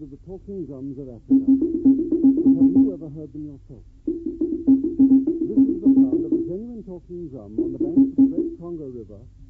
of the talking drums of Africa. But have you ever heard them yourself? This is the sound of a genuine talking drum on the banks of the Great Congo River